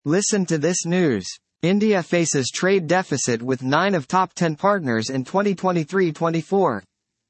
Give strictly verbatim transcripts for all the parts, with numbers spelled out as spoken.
Listen to this news. India faces trade deficit with nine of top ten partners in twenty twenty-three twenty-four.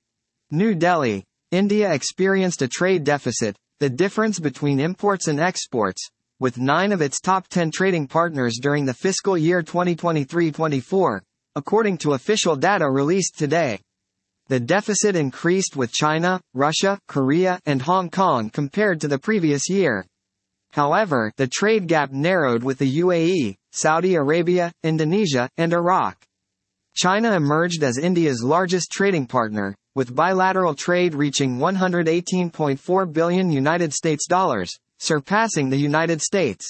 New Delhi. India experienced a trade deficit, the difference between imports and exports, with nine of its top ten trading partners during the fiscal year twenty twenty-three twenty-four, according to official data released today. The deficit increased with China, Russia, Korea, and Hong Kong compared to the previous year. However, the trade gap narrowed with the U A E, Saudi Arabia, Indonesia, and Iraq. China emerged as India's largest trading partner, with bilateral trade reaching one hundred eighteen point four billion United States dollars, surpassing the United States.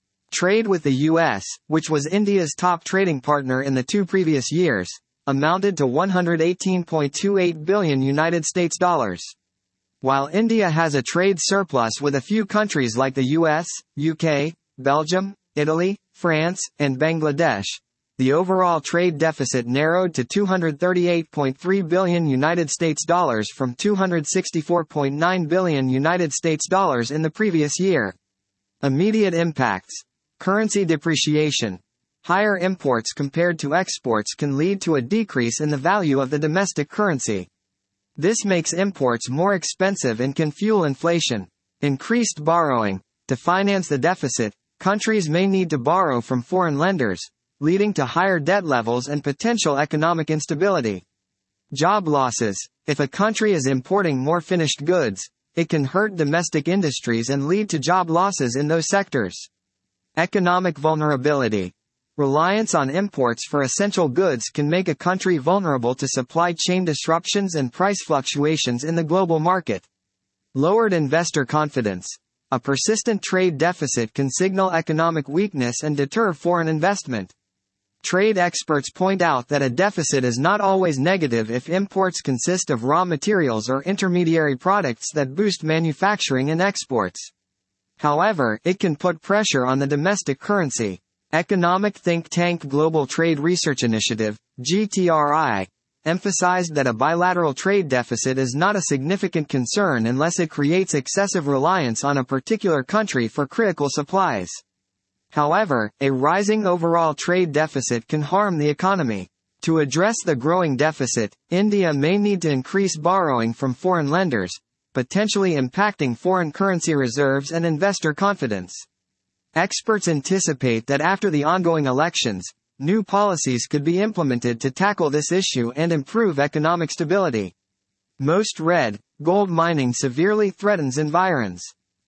Trade with the U S, which was India's top trading partner in the two previous years, amounted to one hundred eighteen point two eight billion United States dollars. While India has a trade surplus with a few countries like the U S, U K, Belgium, Italy, France, and Bangladesh, the overall trade deficit narrowed to two hundred thirty-eight point three billion United States dollars from two hundred sixty-four point nine billion United States dollars in the previous year. Immediate impacts. Currency depreciation. Higher imports compared to exports can lead to a decrease in the value of the domestic currency. This makes imports more expensive and can fuel inflation. Increased borrowing. To finance the deficit, countries may need to borrow from foreign lenders, leading to higher debt levels and potential economic instability. Job losses. If a country is importing more finished goods, it can hurt domestic industries and lead to job losses in those sectors. Economic vulnerability. Reliance on imports for essential goods can make a country vulnerable to supply chain disruptions and price fluctuations in the global market. Lowered investor confidence. A persistent trade deficit can signal economic weakness and deter foreign investment. Trade experts point out that a deficit is not always negative if imports consist of raw materials or intermediary products that boost manufacturing and exports. However, it can put pressure on the domestic currency. Economic think tank Global Trade Research Initiative, G T R I, emphasized that a bilateral trade deficit is not a significant concern unless it creates excessive reliance on a particular country for critical supplies. However, a rising overall trade deficit can harm the economy. To address the growing deficit, India may need to increase borrowing from foreign lenders, potentially impacting foreign currency reserves and investor confidence. Experts anticipate that after the ongoing elections, new policies could be implemented to tackle this issue and improve economic stability. Most read, gold mining severely threatens environs.